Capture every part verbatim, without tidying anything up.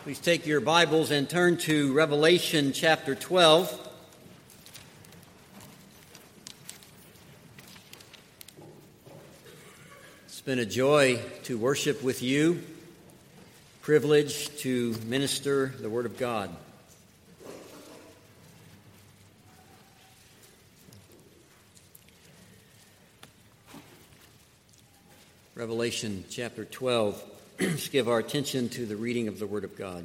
Please take your Bibles and turn to Revelation chapter twelve. It's been a joy to worship with you, privilege to minister the Word of God. Revelation chapter twelve. Let's give our attention to the reading of the Word of God.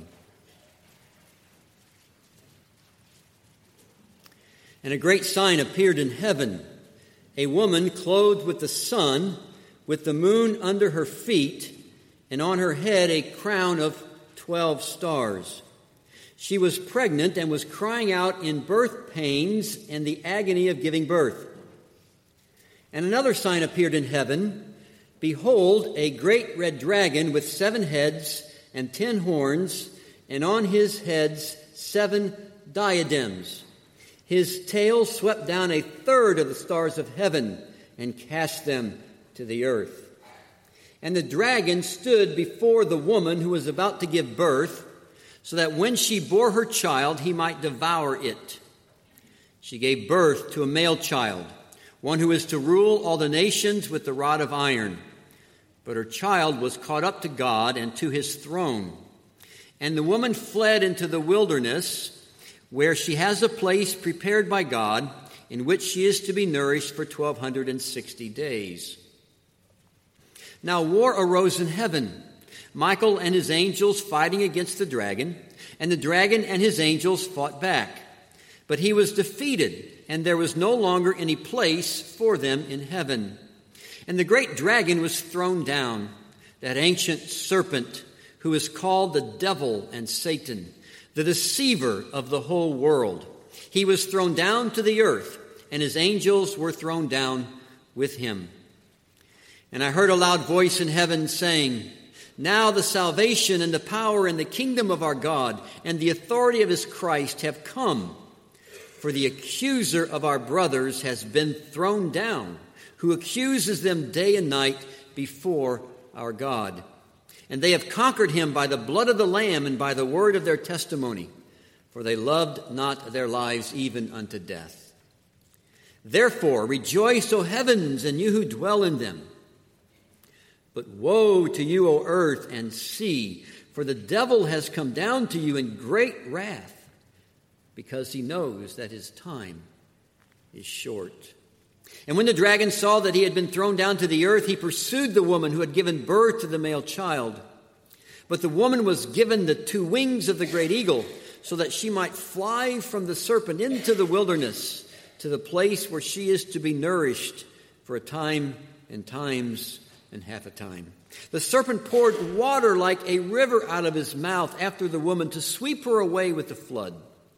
And a great sign appeared in heaven, a woman clothed with the sun, with the moon under her feet, and on her head a crown of twelve stars. She was pregnant and was crying out in birth pains and the agony of giving birth. And another sign appeared in heaven. Behold, a great red dragon with seven heads and ten horns, and on his heads seven diadems. His tail swept down a third of the stars of heaven and cast them to the earth. And the dragon stood before the woman who was about to give birth, so that when she bore her child, he might devour it. She gave birth to a male child, one who is to rule all the nations with the rod of iron. But her child was caught up to God and to his throne. And the woman fled into the wilderness, where she has a place prepared by God, in which she is to be nourished for twelve sixty days. Now war arose in heaven, Michael and his angels fighting against the dragon, and the dragon and his angels fought back. But he was defeated, and there was no longer any place for them in heaven. And the great dragon was thrown down, that ancient serpent who is called the devil and Satan, the deceiver of the whole world. He was thrown down to the earth, and his angels were thrown down with him. And I heard a loud voice in heaven saying, Now the salvation and the power and the kingdom of our God and the authority of his Christ have come. For the accuser of our brothers has been thrown down, who accuses them day and night before our God. And they have conquered him by the blood of the Lamb and by the word of their testimony, for they loved not their lives even unto death. Therefore rejoice, O heavens, and you who dwell in them. But woe to you, O earth and sea, for the devil has come down to you in great wrath, because he knows that his time is short. And when the dragon saw that he had been thrown down to the earth, he pursued the woman who had given birth to the male child. But the woman was given the two wings of the great eagle, so that she might fly from the serpent into the wilderness, to the place where she is to be nourished for a time and times and half a time. The serpent poured water like a river out of his mouth after the woman to sweep her away with the flood.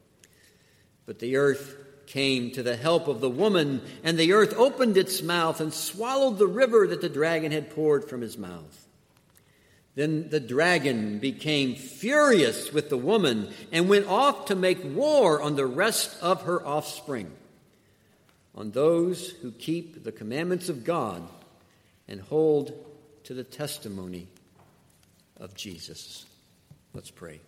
But the earth came to the help of the woman, and the earth opened its mouth and swallowed the river that the dragon had poured from his mouth. Then the dragon became furious with the woman and went off to make war on the rest of her offspring, on those who keep the commandments of God and hold to the testimony of Jesus. Let's pray.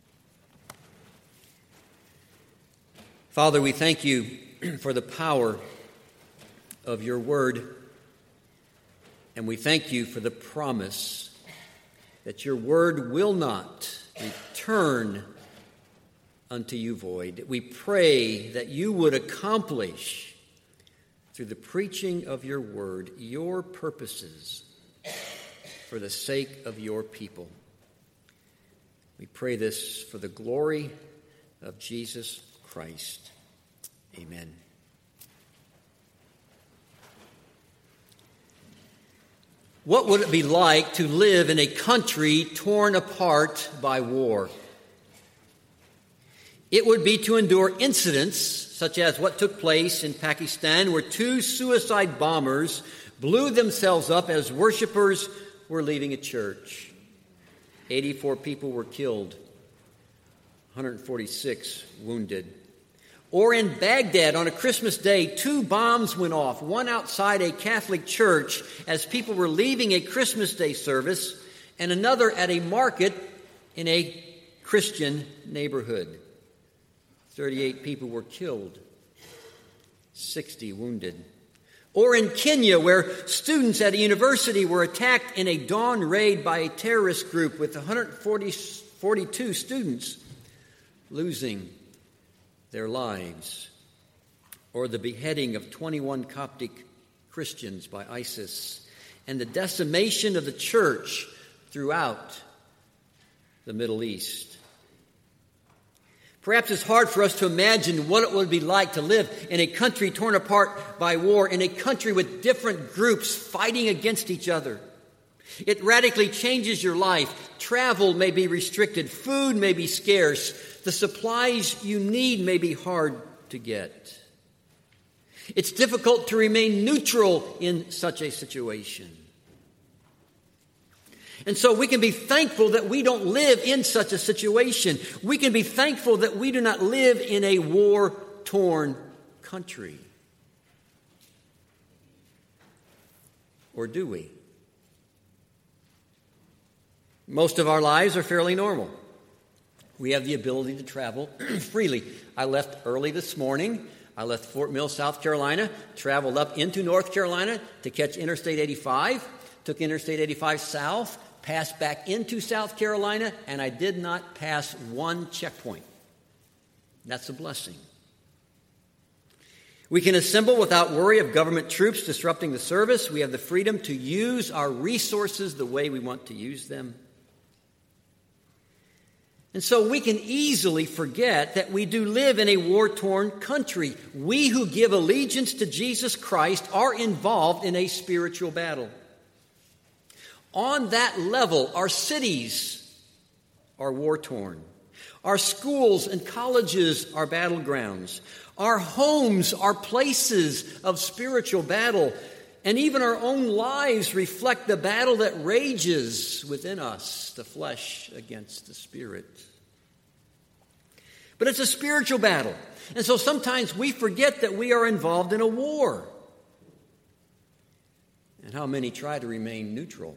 Father, we thank you for the power of your word, and we thank you for the promise that your word will not return unto you void. We pray that you would accomplish through the preaching of your word your purposes for the sake of your people. We pray this for the glory of Jesus Christ. Amen. What would it be like to live in a country torn apart by war? It would be to endure incidents such as what took place in Pakistan, where two suicide bombers blew themselves up as worshipers were leaving a church. eighty-four people were killed, one hundred forty-six wounded. Or in Baghdad on a Christmas day, two bombs went off, one outside a Catholic church as people were leaving a Christmas Day service, and another at a market in a Christian neighborhood. thirty-eight people were killed, sixty wounded. Or in Kenya, where students at a university were attacked in a dawn raid by a terrorist group with one hundred forty-two students losing their lives. Or the beheading of twenty-one Coptic Christians by ISIS, and the decimation of the church throughout the Middle East. Perhaps it's hard for us to imagine what it would be like to live in a country torn apart by war, in a country with different groups fighting against each other. It radically changes your life. Travel may be restricted. Food may be scarce. The supplies you need may be hard to get. It's difficult to remain neutral in such a situation. And so we can be thankful that we don't live in such a situation. We can be thankful that we do not live in a war-torn country. Or do we? Most of our lives are fairly normal. We have the ability to travel freely. I left early this morning. I left Fort Mill, South Carolina, traveled up into North Carolina to catch Interstate eighty-five, took Interstate eighty-five south, passed back into South Carolina, and I did not pass one checkpoint. That's a blessing. We can assemble without worry of government troops disrupting the service. We have the freedom to use our resources the way we want to use them. And so we can easily forget that we do live in a war-torn country. We who give allegiance to Jesus Christ are involved in a spiritual battle. On that level, our cities are war-torn. Our schools and colleges are battlegrounds. Our homes are places of spiritual battle. And even our own lives reflect the battle that rages within us, the flesh against the spirit. But it's a spiritual battle. And so sometimes we forget that we are involved in a war. And how many try to remain neutral.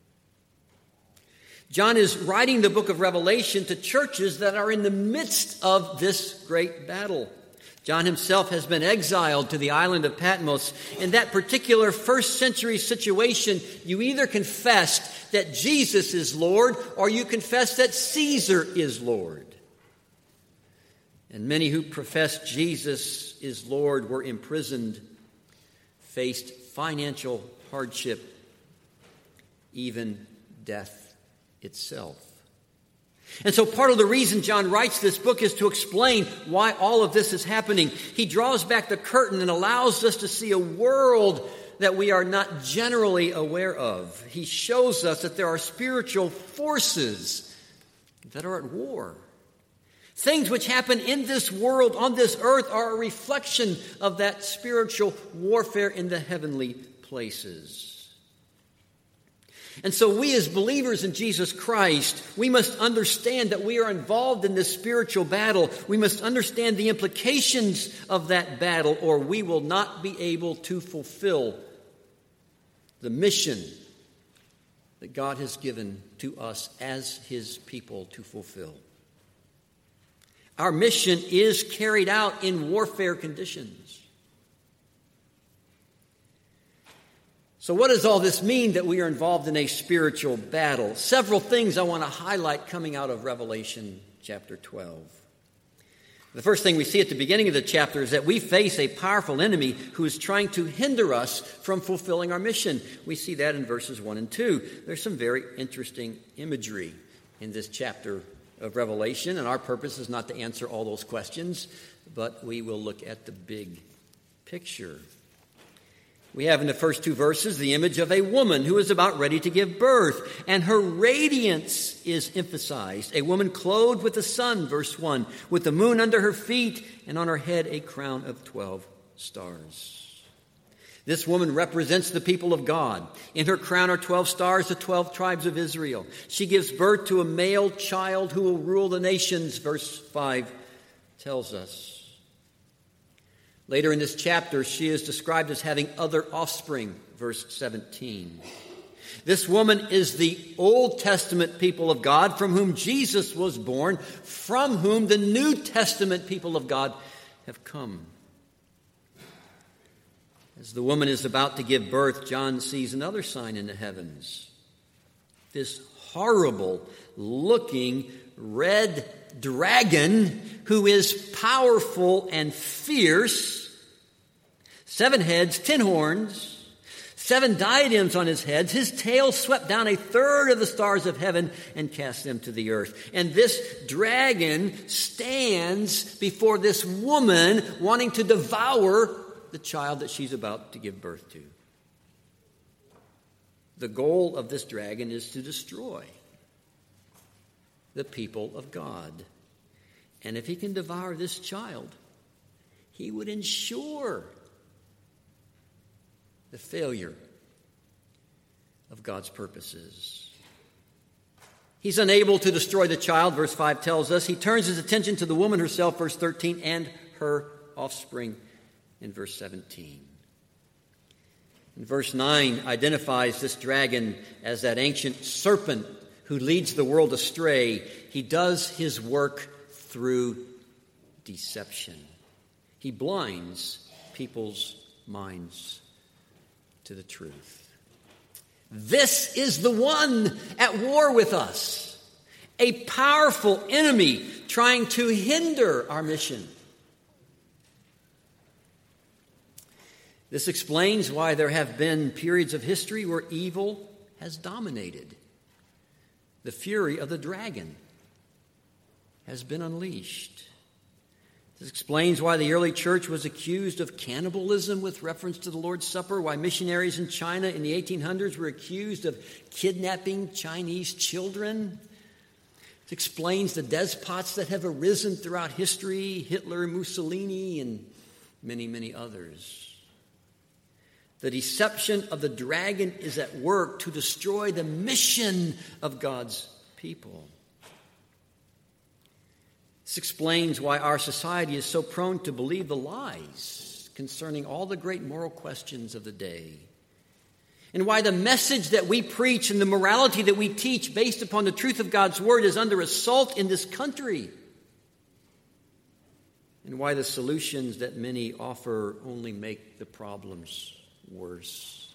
John is writing the book of Revelation to churches that are in the midst of this great battle. John himself has been exiled to the island of Patmos. In that particular first century situation, you either confessed that Jesus is Lord or you confessed that Caesar is Lord. And many who professed Jesus is Lord were imprisoned, faced financial hardship, even death itself. And so part of the reason John writes this book is to explain why all of this is happening. He draws back the curtain and allows us to see a world that we are not generally aware of. He shows us that there are spiritual forces that are at war. Things which happen in this world, on this earth, are a reflection of that spiritual warfare in the heavenly places. And so we as believers in Jesus Christ, we must understand that we are involved in this spiritual battle. We must understand the implications of that battle, or we will not be able to fulfill the mission that God has given to us as His people to fulfill. Our mission is carried out in warfare conditions. So what does all this mean that we are involved in a spiritual battle? Several things I want to highlight coming out of Revelation chapter twelve. The first thing we see at the beginning of the chapter is that we face a powerful enemy who is trying to hinder us from fulfilling our mission. We see that in verses one and two. There's some very interesting imagery in this chapter of Revelation, and our purpose is not to answer all those questions, but we will look at the big picture. We have in the first two verses the image of a woman who is about ready to give birth, and her radiance is emphasized. A woman clothed with the sun, verse one, with the moon under her feet, and on her head a crown of twelve stars. This woman represents the people of God. In her crown are twelve stars, the twelve tribes of Israel. She gives birth to a male child who will rule the nations, verse five tells us. Later in this chapter, she is described as having other offspring, verse seventeen. This woman is the Old Testament people of God from whom Jesus was born, from whom the New Testament people of God have come. As the woman is about to give birth, John sees another sign in the heavens. This horrible looking red dragon who is powerful and fierce. Seven heads, ten horns, seven diadems on his heads. His tail swept down a third of the stars of heaven and cast them to the earth. And this dragon stands before this woman wanting to devour the child that she's about to give birth to. The goal of this dragon is to destroy the people of God. And if he can devour this child, he would ensure the failure of God's purposes. He's unable to destroy the child, verse five tells us. He turns his attention to the woman herself, verse thirteen, and her offspring in verse seventeen. And verse nine identifies this dragon as that ancient serpent who leads the world astray. He does his work through deception. He blinds people's minds to the truth. This is the one at war with us, a powerful enemy trying to hinder our mission. This explains why there have been periods of history where evil has dominated. The fury of the dragon has been unleashed. This explains why the early church was accused of cannibalism with reference to the Lord's Supper, why missionaries in China in the eighteen hundreds were accused of kidnapping Chinese children. It explains the despots that have arisen throughout history, Hitler, Mussolini, and many, many others. The deception of the dragon is at work to destroy the mission of God's people. This explains why our society is so prone to believe the lies concerning all the great moral questions of the day, and why the message that we preach and the morality that we teach based upon the truth of God's Word is under assault in this country, and why the solutions that many offer only make the problems worse.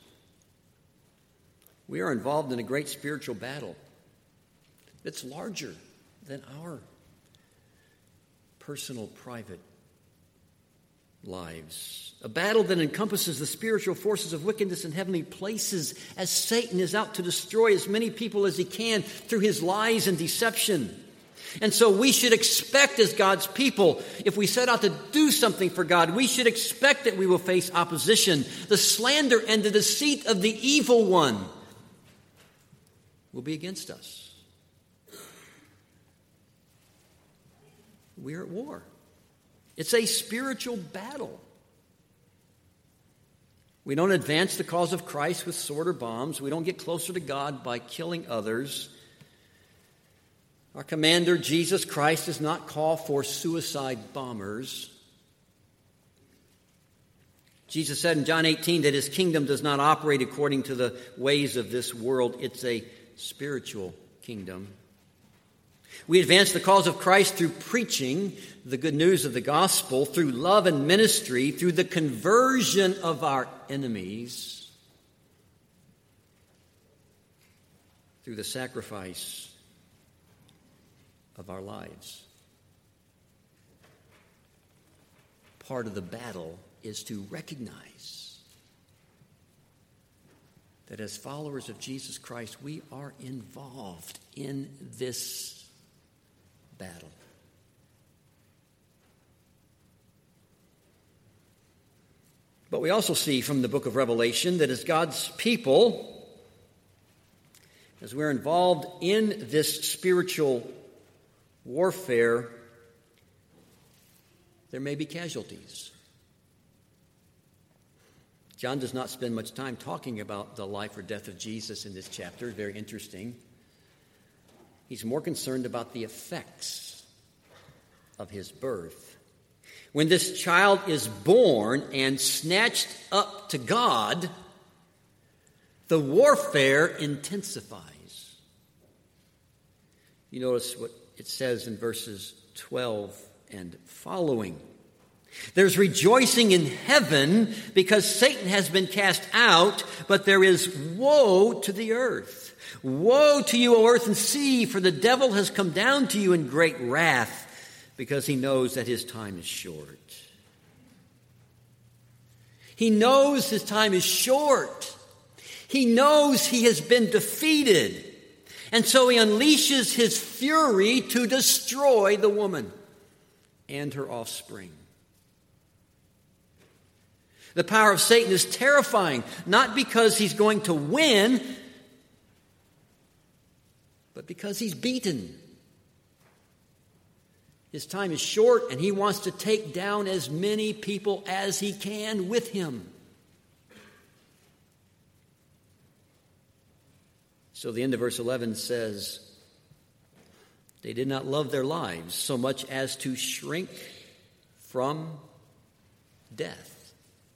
We are involved in a great spiritual battle that's larger than our personal, private lives. A battle that encompasses the spiritual forces of wickedness in heavenly places as Satan is out to destroy as many people as he can through his lies and deception. And so we should expect as God's people, if we set out to do something for God, we should expect that we will face opposition. The slander and the deceit of the evil one will be against us. We are at war. It's a spiritual battle. We don't advance the cause of Christ with sword or bombs. We don't get closer to God by killing others. Our commander, Jesus Christ, does not call for suicide bombers. Jesus said in John eighteen that his kingdom does not operate according to the ways of this world. It's a spiritual kingdom. We advance the cause of Christ through preaching the good news of the gospel, through love and ministry, through the conversion of our enemies, through the sacrifice of our lives. Part of the battle is to recognize that as followers of Jesus Christ, we are involved in this battle. But we also see from the book of Revelation that as God's people, as we're involved in this spiritual warfare, there may be casualties. John does not spend much time talking about the life or death of Jesus in this chapter. Very interesting. He's more concerned about the effects of his birth. When this child is born and snatched up to God, the warfare intensifies. You notice what it says in verses twelve and following. There's rejoicing in heaven because Satan has been cast out, but there is woe to the earth. Woe to you, O earth and sea, for the devil has come down to you in great wrath, because he knows that his time is short. He knows his time is short. He knows he has been defeated. And so he unleashes his fury to destroy the woman and her offspring. The power of Satan is terrifying, not because he's going to win, but because he's beaten. His time is short, and he wants to take down as many people as he can with him. So the end of verse eleven says, they did not love their lives so much as to shrink from death.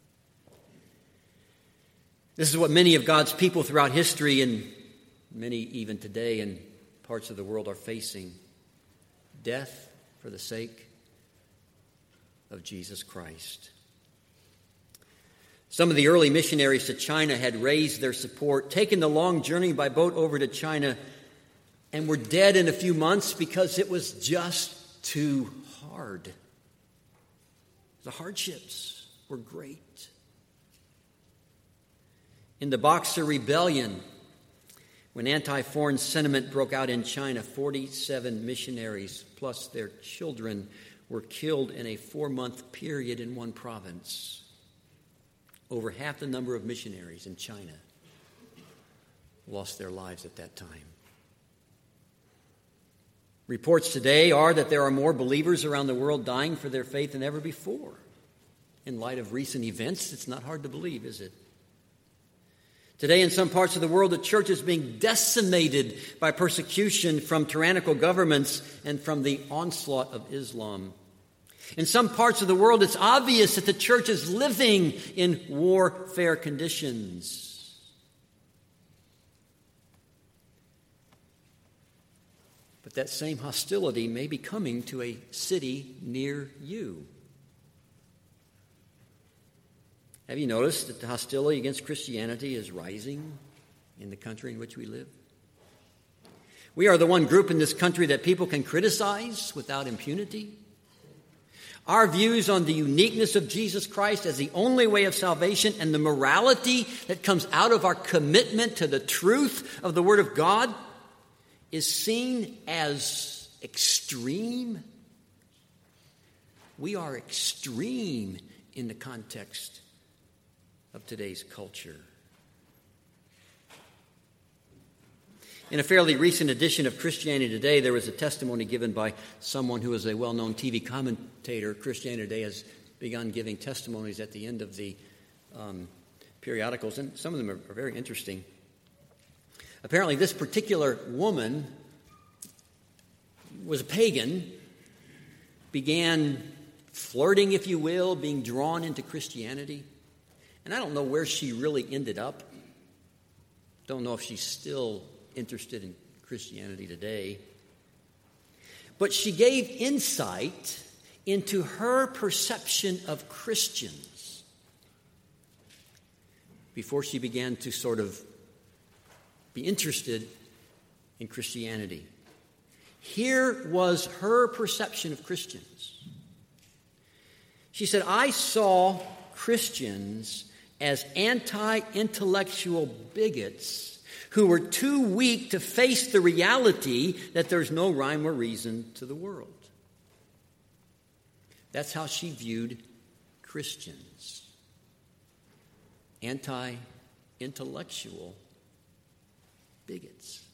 This is what many of God's people throughout history, and many even today in parts of the world, are facing. Death for the sake of Jesus Christ. Some of the early missionaries to China had raised their support, taken the long journey by boat over to China, and were dead in a few months because it was just too hard. The hardships were great. In the Boxer Rebellion, when anti-foreign sentiment broke out in China, forty-seven missionaries plus their children were killed in a four-month period in one province. Over half the number of missionaries in China lost their lives at that time. Reports today are that there are more believers around the world dying for their faith than ever before. In light of recent events, it's not hard to believe, is it? Today, in some parts of the world, the church is being decimated by persecution from tyrannical governments and from the onslaught of Islam. In some parts of the world, it's obvious that the church is living in warfare conditions. But that same hostility may be coming to a city near you. Have you noticed that the hostility against Christianity is rising in the country in which we live? We are the one group in this country that people can criticize without impunity. Our views on the uniqueness of Jesus Christ as the only way of salvation and the morality that comes out of our commitment to the truth of the Word of God is seen as extreme. We are extreme in the context of today's culture. In a fairly recent edition of Christianity Today, there was a testimony given by someone who is a well-known T V commentator. Christianity Today has begun giving testimonies at the end of the um, periodicals, and some of them are, are very interesting. Apparently, this particular woman was a pagan, began flirting, if you will, being drawn into Christianity. And I don't know where she really ended up. Don't know if she's still interested in Christianity today. But she gave insight into her perception of Christians before she began to sort of be interested in Christianity. Here was her perception of Christians. She said, I saw Christians as anti-intellectual bigots who were too weak to face the reality that there's no rhyme or reason to the world. That's how she viewed Christians. Anti-intellectual bigots.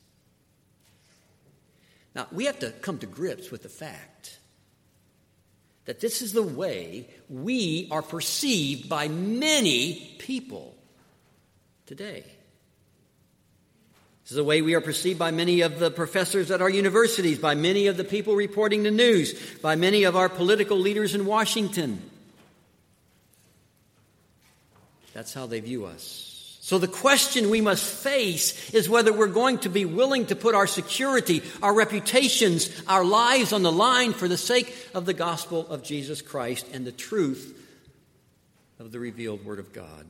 Now, we have to come to grips with the fact that this is the way we are perceived by many people today. This is the way we are perceived by many of the professors at our universities, by many of the people reporting the news, by many of our political leaders in Washington. That's how they view us. So the question we must face is whether we're going to be willing to put our security, our reputations, our lives on the line for the sake of the gospel of Jesus Christ and the truth of the revealed Word of God.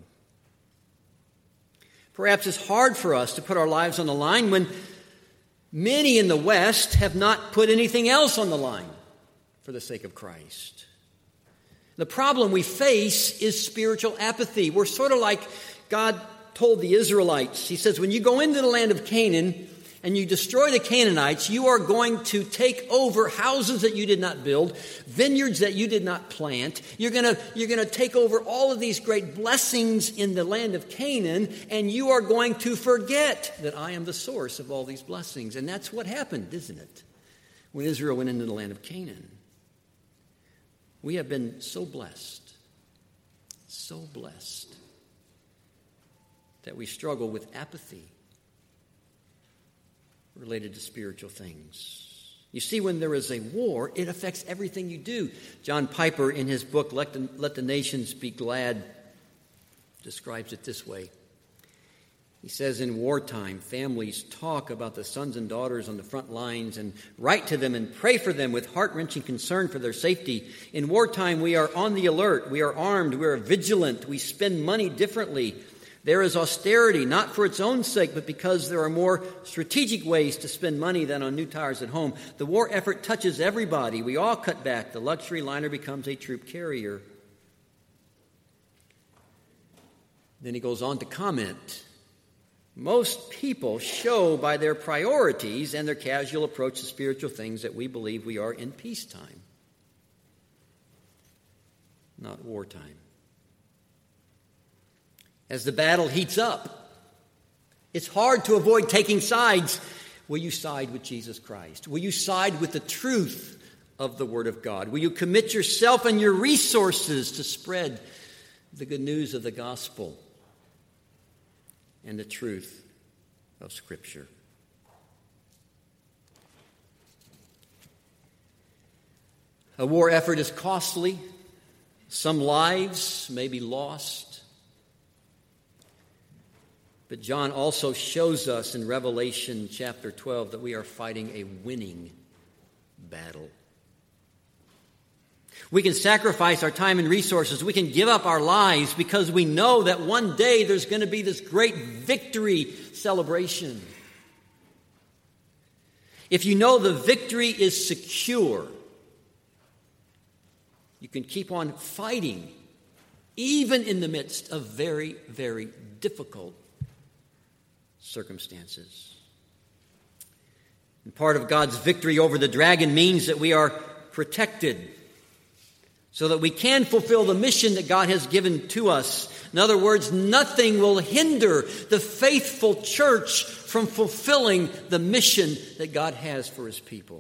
Perhaps it's hard for us to put our lives on the line when many in the West have not put anything else on the line for the sake of Christ. The problem we face is spiritual apathy. We're sort of like God told the Israelites. He says, when you go into the land of Canaan and you destroy the Canaanites, you are going to take over houses that you did not build, vineyards that you did not plant. You're going to, you're going to take over all of these great blessings in the land of Canaan, and you are going to forget that I am the source of all these blessings. And that's what happened, isn't it, when Israel went into the land of Canaan? We have been so blessed, so blessed, that we struggle with apathy related to spiritual things. You see, when there is a war, it affects everything you do. John Piper, in his book, Let the, Let the Nations Be Glad, describes it this way. He says, in wartime, families talk about the sons and daughters on the front lines and write to them and pray for them with heart-wrenching concern for their safety. In wartime, we are on the alert. We are armed. We are vigilant. We spend money differently. There is austerity, not for its own sake, but because there are more strategic ways to spend money than on new tires at home. The war effort touches everybody. We all cut back. The luxury liner becomes a troop carrier. Then he goes on to comment, most people show by their priorities and their casual approach to spiritual things that we believe we are in peacetime, not wartime. As the battle heats up, it's hard to avoid taking sides. Will you side with Jesus Christ? Will you side with the truth of the Word of God? Will you commit yourself and your resources to spread the good news of the gospel and the truth of Scripture? A war effort is costly. Some lives may be lost. But John also shows us in Revelation chapter twelve that we are fighting a winning battle. We can sacrifice our time and resources. We can give up our lives because we know that one day there's going to be this great victory celebration. If you know the victory is secure, you can keep on fighting even in the midst of very, very difficult circumstances. And part of God's victory over the dragon means that we are protected so that we can fulfill the mission that God has given to us. In other words, nothing will hinder the faithful church from fulfilling the mission that God has for His people.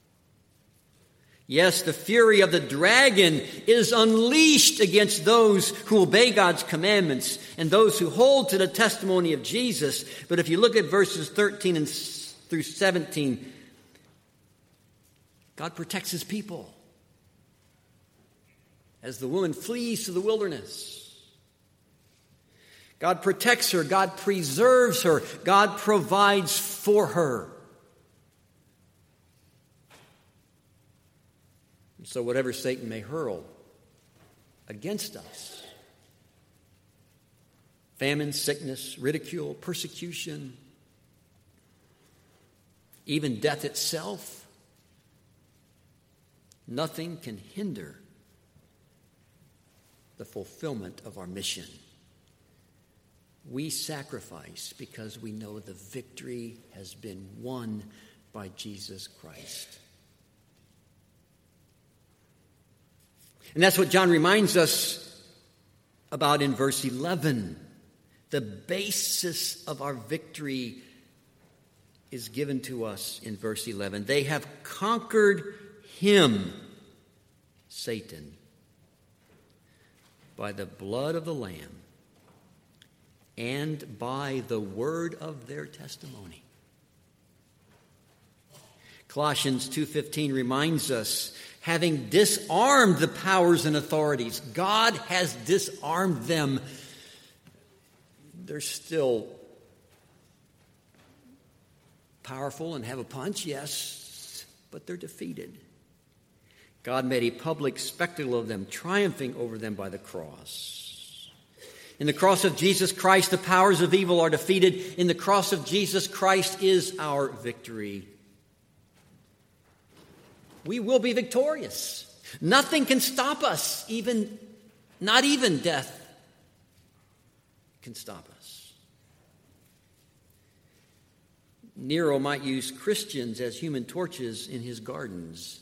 Yes, the fury of the dragon is unleashed against those who obey God's commandments and those who hold to the testimony of Jesus. But if you look at verses thirteen and through seventeen, God protects His people as the woman flees to the wilderness. God protects her. God preserves her. God provides for her. So whatever Satan may hurl against us, famine, sickness, ridicule, persecution, even death itself, nothing can hinder the fulfillment of our mission. We sacrifice because we know the victory has been won by Jesus Christ. And that's what John reminds us about in verse eleven. The basis of our victory is given to us in verse eleven. They have conquered him, Satan, by the blood of the Lamb and by the word of their testimony. Colossians two fifteen reminds us, having disarmed the powers and authorities, God has disarmed them. they're still powerful and have a punch, yes, but they're defeated. God made a public spectacle of them, triumphing over them by the cross. In the cross of Jesus Christ, the powers of evil are defeated. In the cross of Jesus Christ is our victory. We will be victorious. Nothing can stop us, even not even death can stop us. Nero might use Christians as human torches in his gardens.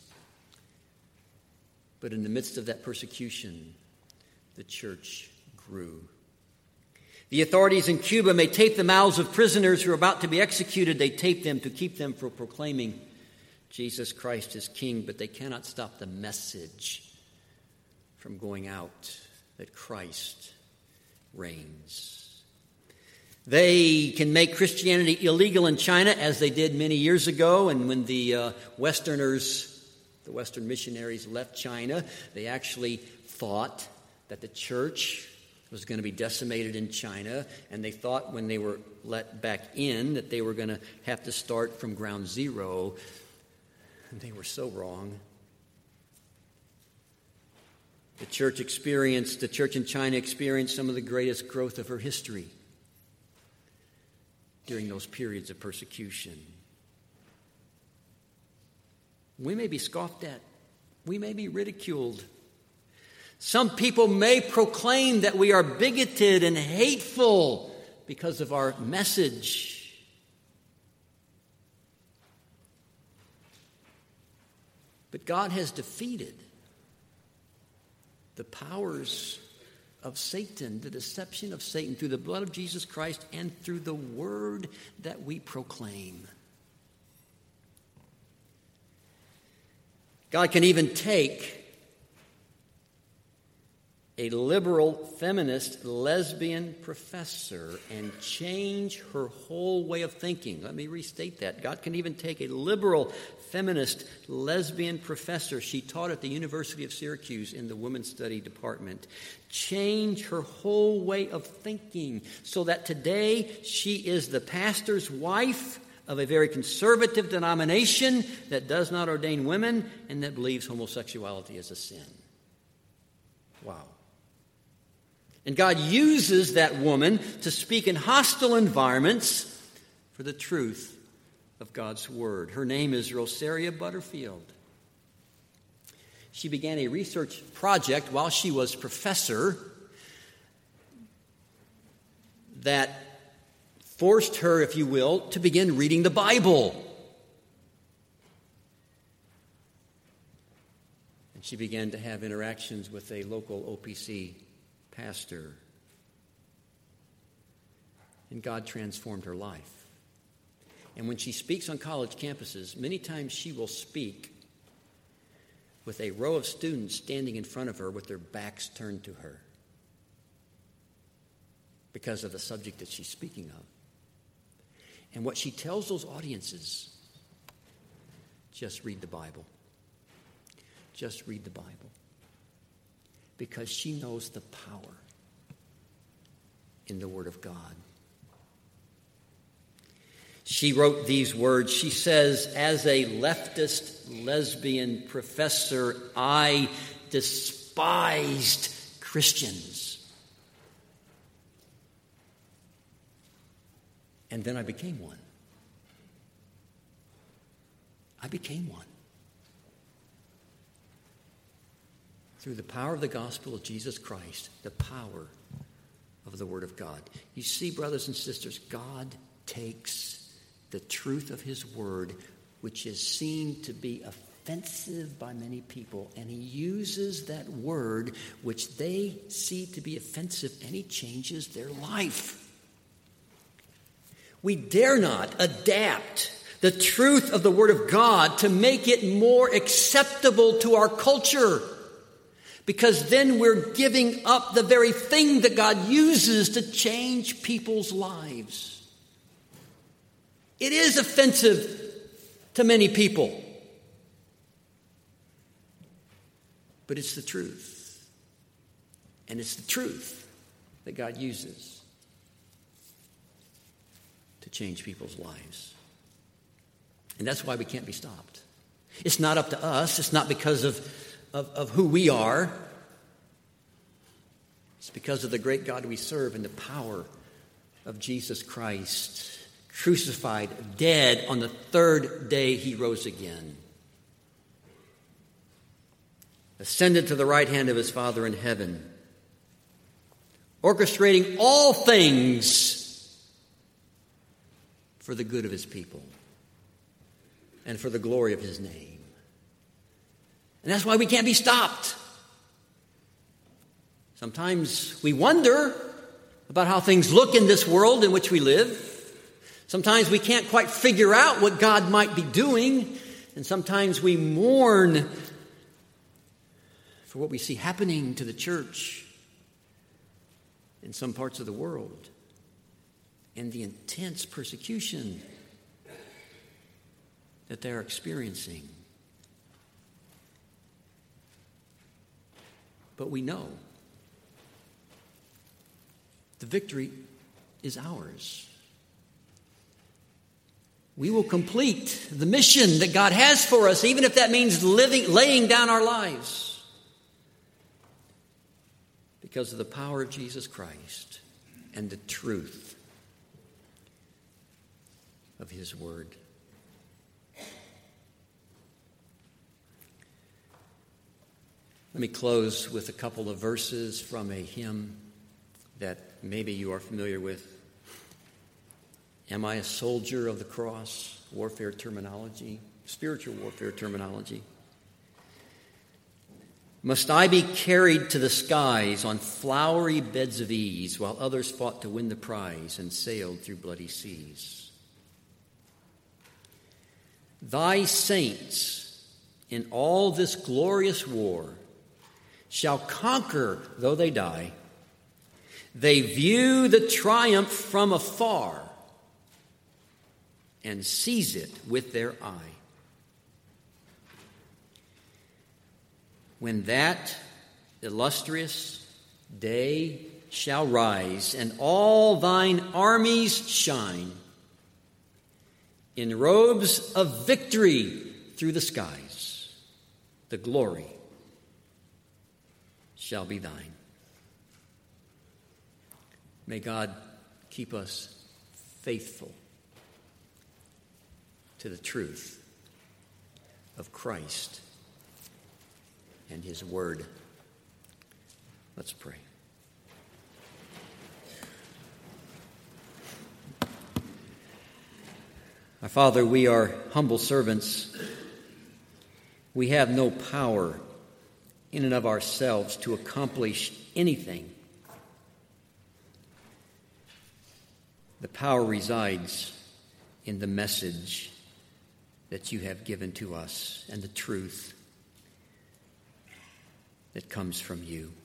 But in the midst of that persecution, the church grew. The authorities in Cuba may tape the mouths of prisoners who are about to be executed. They tape them to keep them from proclaiming Jesus Christ is King, but they cannot stop the message from going out that Christ reigns. They can make Christianity illegal in China, as they did many years ago, and when the uh, Westerners, the Western missionaries left China, they actually thought that the church was going to be decimated in China, and they thought when they were let back in that they were going to have to start from ground zero. And they were so wrong. The church experienced, the church in China experienced some of the greatest growth of her history during those periods of persecution. We may be scoffed at. We may be ridiculed. Some people may proclaim that we are bigoted and hateful because of our message. But God has defeated the powers of Satan, the deception of Satan, through the blood of Jesus Christ and through the word that we proclaim. God can even take a liberal feminist lesbian professor and change her whole way of thinking. Let me restate that. God can even take a liberal feminist lesbian professor. She taught at the University of Syracuse in the women's study department. Change her whole way of thinking so that today she is the pastor's wife of a very conservative denomination that does not ordain women and that believes homosexuality is a sin. Wow. And God uses that woman to speak in hostile environments for the truth of God's word. Her name is Rosaria Butterfield. She began a research project while she was professor that forced her, if you will, to begin reading the Bible. And she began to have interactions with a local O P C pastor. And God transformed her life. And when she speaks on college campuses, many times she will speak with a row of students standing in front of her with their backs turned to her because of the subject that she's speaking of. And what she tells those audiences, just read the Bible. Just read the Bible. Because she knows the power in the Word of God. She wrote these words. She says, as a leftist lesbian professor, I despised Christians. And then I became one. I became one. Through the power of the gospel of Jesus Christ, the power of the Word of God. You see, brothers and sisters, God takes the truth of His Word, which is seen to be offensive by many people, and He uses that Word, which they see to be offensive, and He changes their life. We dare not adapt the truth of the Word of God to make it more acceptable to our culture. Because then we're giving up the very thing that God uses to change people's lives. It is offensive to many people. But it's the truth. And it's the truth that God uses change people's lives. And that's why we can't be stopped. It's not up to us. It's not because of, of, of who we are. It's because of the great God we serve and the power of Jesus Christ, crucified, dead. On the third day he rose again, ascended to the right hand of his Father in heaven, orchestrating all things for the good of his people and for the glory of his name. And that's why we can't be stopped. Sometimes we wonder about how things look in this world in which we live. Sometimes we can't quite figure out what God might be doing. And sometimes we mourn for what we see happening to the church in some parts of the world and the intense persecution that they're experiencing. But we know the victory is ours. We will complete the mission that God has for us, even if that means living, laying down our lives, because of the power of Jesus Christ and the truth of his word. Let me close with a couple of verses from a hymn that maybe you are familiar with. Am I a soldier of the cross? Warfare terminology, spiritual warfare terminology. Must I be carried to the skies on flowery beds of ease while others fought to win the prize and sailed through bloody seas? Thy saints in all this glorious war shall conquer though they die. They view the triumph from afar and seize it with their eye. When that illustrious day shall rise and all thine armies shine in robes of victory through the skies, the glory shall be thine. May God keep us faithful to the truth of Christ and his word. Let's pray. Our Father, we are humble servants. We have no power in and of ourselves to accomplish anything. The power resides in the message that you have given to us and the truth that comes from you.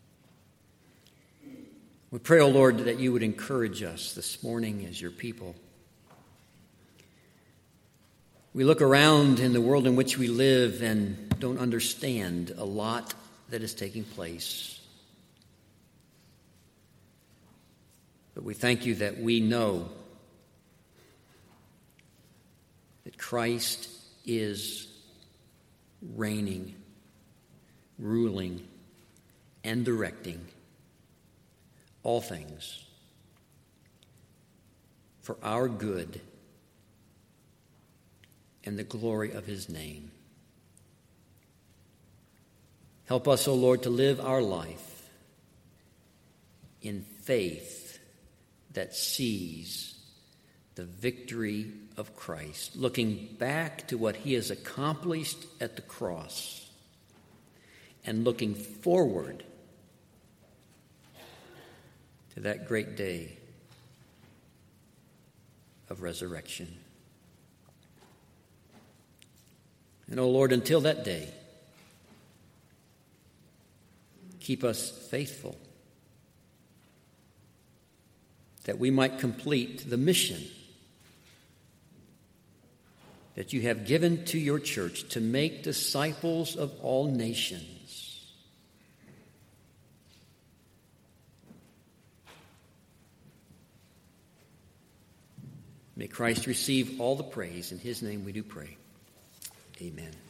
We pray, O Lord, that you would encourage us this morning as your people. We look around in the world in which we live and don't understand a lot that is taking place. But we thank you that we know that Christ is reigning, ruling, and directing all things for our good and the glory of his name. Help us, O Lord, to live our life in faith that sees the victory of Christ, looking back to what he has accomplished at the cross and looking forward to that great day of resurrection. And, O Lord, until that day, keep us faithful, that we might complete the mission that you have given to your church to make disciples of all nations. May Christ receive all the praise. In his name we do pray. Amen.